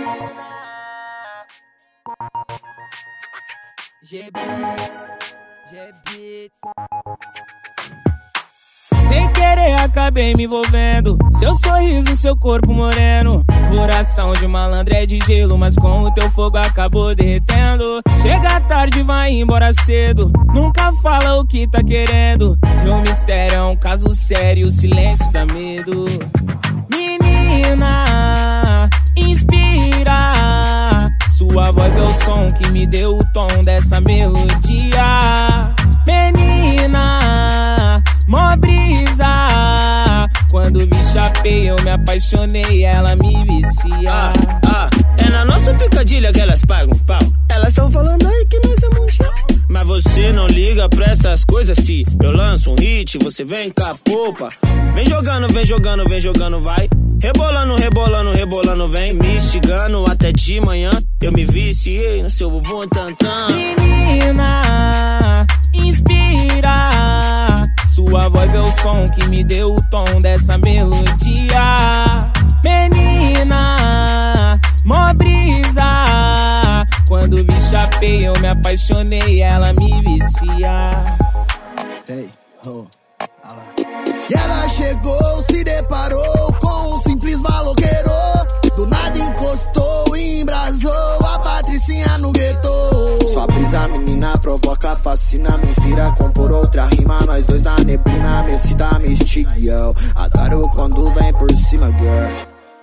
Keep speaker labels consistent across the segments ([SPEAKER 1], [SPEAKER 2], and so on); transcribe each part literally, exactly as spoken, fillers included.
[SPEAKER 1] G-Beats, G-Beats. Sem querer acabei me envolvendo. Seu sorriso, seu corpo moreno. Coração de malandro é de gelo, mas com o teu fogo acabou derretendo. Chega tarde, vai embora cedo. Nunca fala o que tá querendo. Teu mistério é um caso sério, o silêncio dá medo. Menina, inspira. Sua voz é o som que me deu o tom dessa melodia. Menina, mó brisa. Quando vi Chapei eu me apaixonei, ela me vicia.
[SPEAKER 2] Ah, ah, é na nossa picadilha que elas pagam pau. Elas estão falando aí que nós é mundial. Mas você não liga pra essas coisas. Se eu lanço um hit, você vem com a popa. Vem jogando, vem jogando, vem jogando, vai. Rebolando, rebolando, rebolando, vem me instigando até de manhã. Eu me viciei no seu bumbum tantã.
[SPEAKER 1] Menina, inspira. Sua voz é o som que me deu o tom dessa melodia. Menina, mó brisa. Quando vi Chapei eu me apaixonei, ela me vicia.
[SPEAKER 3] Hey, oh, e ela chegou, se deparou com um simples maloqueiro. Do nada encostou, embrasou a patricinha no gueto. Sua brisa, menina, provoca, fascina, me inspira, compor outra rima. Nós dois na neblina, me excita, me instiga. Eu adoro quando vem por cima, girl.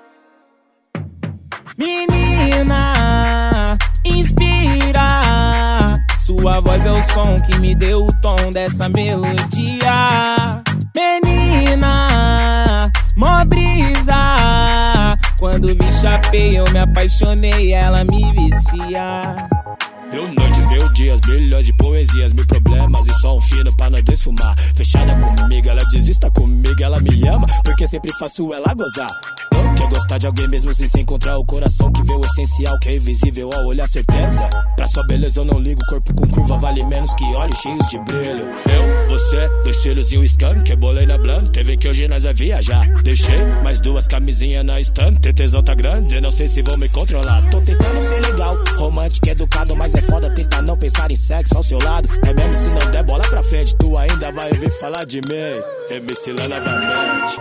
[SPEAKER 1] Menina, inspira. Sua voz é o som que me deu o tom dessa melodia. Menina, mó brisa. Quando vi Chapei eu me apaixonei, ela me vicia.
[SPEAKER 2] Mil noites, mil dias, milhões de poesias, mil problemas e só um fino pra nós desfumar. Fechada comigo, ela desista comigo, ela me ama, porque sempre faço ela gozar. Não quer gostar de alguém mesmo sem se encontrar o coração que vê o essencial, que é invisível ao olhar certeza. Pra sua beleza eu não ligo, corpo com curva vale menos que olhos cheios de brilho. Eu, você, dois filhos e um skunk, bolei na blunt, teve que hoje nós vai viajar. Deixei mais duas camisinhas na estante, tesão tá grande, não sei se vou me controlar. Tô tentando ser legal, romântico, educado, mas é foda tentar não pensar em sexo ao seu lado. É mesmo se não der bola pra frente, tu ainda vai ouvir falar de mim. M C Lan novamente.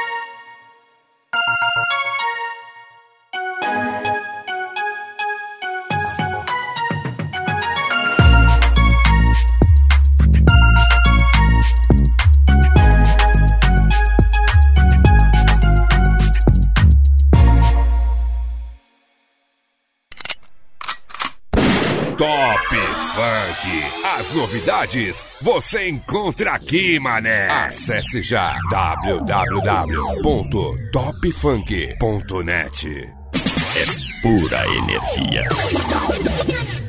[SPEAKER 4] Top Funk. As novidades você encontra aqui, mané. Acesse já w w w ponto top funk ponto net.
[SPEAKER 5] É pura energia.